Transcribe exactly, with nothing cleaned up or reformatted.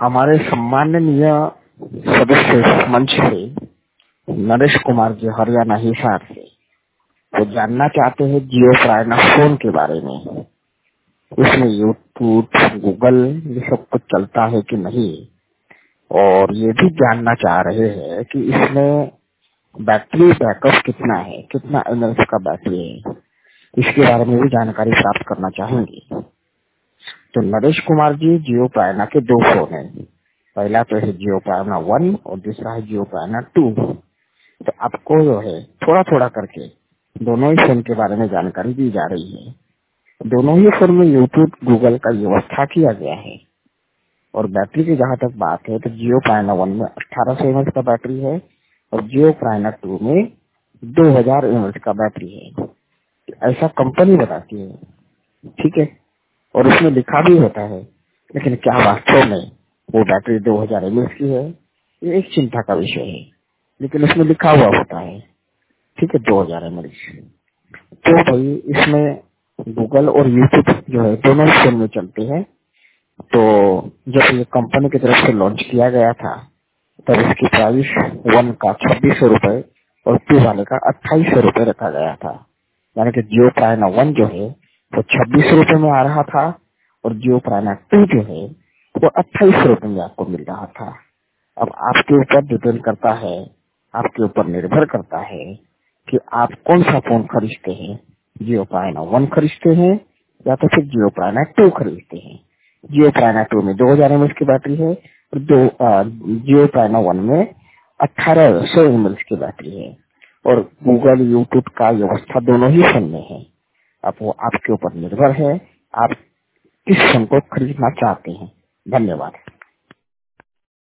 हमारे सम्माननीय सदस्य मंच से नरेश कुमार जी हरियाणा हिसार से वो जानना चाहते हैं जियो प्राइना फोन के बारे में। इसमें यूट्यूब गूगल ये सब कुछ चलता है कि नहीं, और ये भी जानना चाह रहे हैं कि इसमें बैटरी बैकअप कितना है, कितना एमएच का बैटरी है, इसके बारे में भी जानकारी प्राप्त करना चाहेंगे। तो नरेश कुमार जी, जियो प्राइना के दो फोन है, पहला तो है जियो प्राइना वन और दूसरा है जियो प्राइना टू। तो आपको जो है थोड़ा थोड़ा करके दोनों ही फोन के बारे में जानकारी दी जा रही है। दोनों ही फोन में यूट्यूब गूगल का व्यवस्था किया गया है। और बैटरी की जहाँ तक बात है तो जियो प्राइना वन में अठारह सौ एमएच का बैटरी है और जियो प्राइना टू में दो हजार एमएच का बैटरी है। ऐसा कंपनी बताती है, ठीक है, और उसमें लिखा भी होता है, लेकिन क्या वास्तव में वो बैटरी दो हजार एमएच की है, ये एक चिंता का विषय है। लेकिन उसमें लिखा हुआ होता है, ठीक है, दो हजार एमएच। तो भाई इसमें गूगल और यूट्यूब जो है दोनों फोन में चलते हैं। तो जब ये कंपनी की तरफ से लॉन्च किया गया था तब इसकी प्राइस वन का छब्बीस सौ रूपये और टू वाले का अट्ठाईस सौ रूपये रखा गया था। यानी कि जियो प्राइना वन जो है वो छब्बीस सौ रूपये में आ रहा था और जियो प्राइना टू जो है वो अट्ठाईस सौ रूपये में आपको मिल रहा था। अब आपके ऊपर डिपेंड करता है, आपके ऊपर निर्भर करता है कि आप कौन सा फोन खरीदते हैं, जियो प्राइना वन खरीदते हैं या तो फिर जियो प्राइना टू खरीदते हैं। जियो प्राइना टू में दो हजार एमएच की बैटरी है और दो जियो प्राइना वन में अठारह सौ एमएच की बैटरी है और गूगल यूट्यूब का व्यवस्था दोनों ही फोन में है। अब वो आपके ऊपर निर्भर है, आप किस फोन को खरीदना चाहते हैं। धन्यवाद।